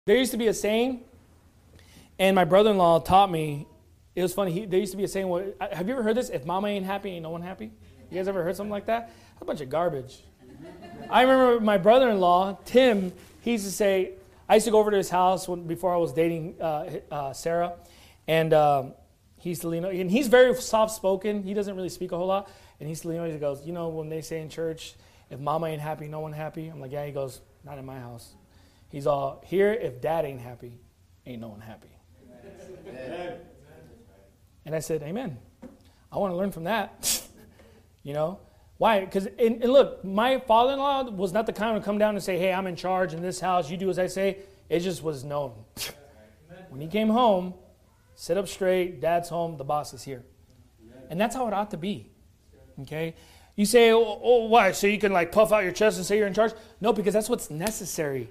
There used to be a saying, and my brother-in-law taught me. It was funny. There used to be a saying. Have you ever heard this? If mama ain't happy, ain't no one happy. You guys ever heard something like that? That's a bunch of garbage. I remember my brother-in-law, Tim, he used to say, I used to go over to his house before I was dating Sarah, and he used to lean over, and he's very soft-spoken. He doesn't really speak a whole lot, and he used to lean over, he goes, you know, when they say in church, if mama ain't happy, no one happy. I'm like, yeah. He goes, not in my house. He's all, here, if dad ain't happy, ain't no one happy. Amen. And I said, amen. I want to learn from that. You know? Why? Because, and look, my father-in-law was not the kind to come down and say, hey, I'm in charge in this house. You do as I say. It just was known. When he came home, sit up straight, dad's home, the boss is here. And that's how it ought to be. Okay? You say, oh, why? So you can like puff out your chest and say you're in charge? No, because that's what's necessary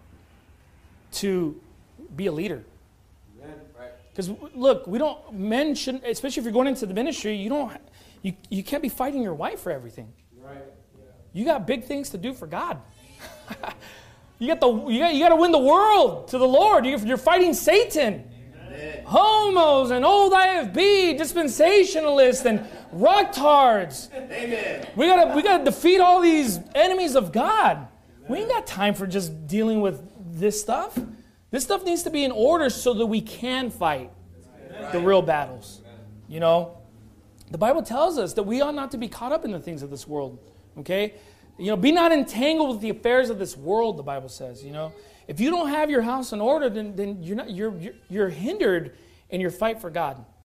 to be a leader. Because look, men shouldn't, especially if you're going into the ministry, you can't be fighting your wife for everything. Right. Yeah. You got big things to do for God. You got to win the world to the Lord. You're fighting Satan. Amen. Homos and old IFB, dispensationalists and rocktards. Amen. We gotta defeat all these enemies of God. Amen. We ain't got time for just dealing with this stuff. This stuff needs to be in order so that we can fight the real battles. You know, the Bible tells us that we ought not to be caught up in the things of this world. Okay, you know, be not entangled with the affairs of this world. The Bible says, you know, if you don't have your house in order, then you're hindered in your fight for God.